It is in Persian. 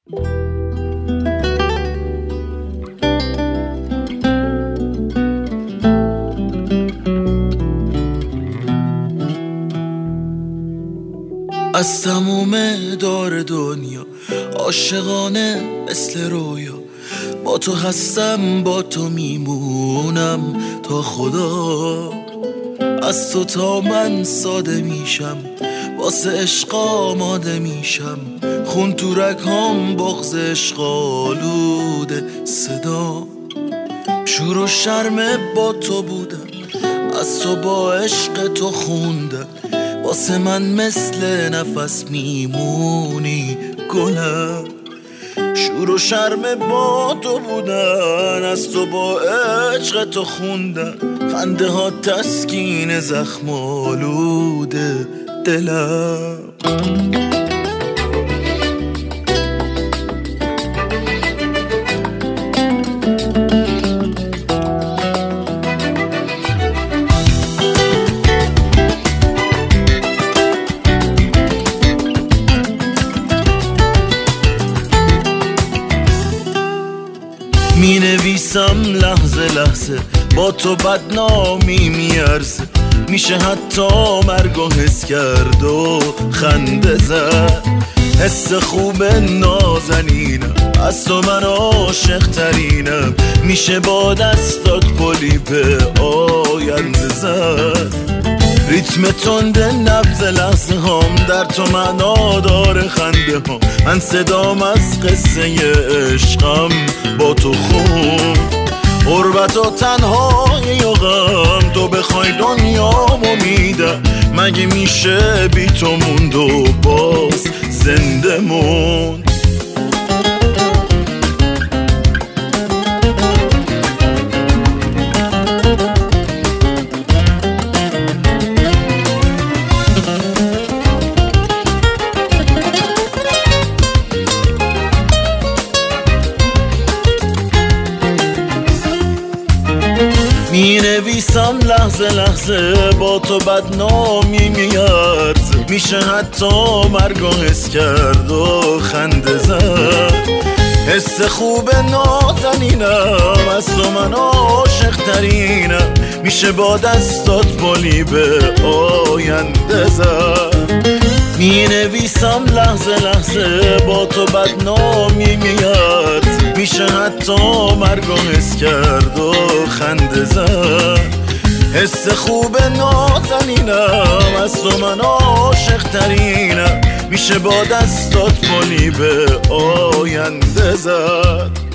از تموم دار دنیا عاشقانه مثل رویا، با تو هستم با تو میمونم تا خدا. از تو تا من ساده میشم، واسه عشق آماده میشم، خون تو رگام بغض عشق آلوده صدا. شور و شرم با تو بودم، از تو با عشق تو خوندم، واسه من مثل نفس میمونی گلم. شور و شرم با تو بودن، از تو با عشق تو خوندن، خنده ها تسکین زخم آلوده دلم. می نویسم لحظه لحظه، با تو بدنامی میارزه، میشه حتی مرگو حس کرد و خنده زد. حس خوب نازنینم، از تو من عاشق ترینم، میشه با دستات پلی به آینده زد. ریتم تند نبض لحظه هم در تو معنا داره، خنده هم من صدام از قصه عشقم با تو خون. غربت و تنهایی و غم، تو بخوای دنیامو میدم، مگه میشه بی تو موند و باز زنده موند. می نویسم لحظه لحظه، با تو بدنامی میاد، میشه حتی مرگو حس کرد و خنده زد. حس خوب نازنینم، از تو من عاشق ترینم، میشه با دستات پلی به آینده زد. می نویسم لحظه لحظه، با تو بدنامی میاد، میشه حتی مرگو حس کرد و خنده زد. حس خوب نازنینم، از تو من عاشق ترینم، میشه با دستات پلی به آینده زد.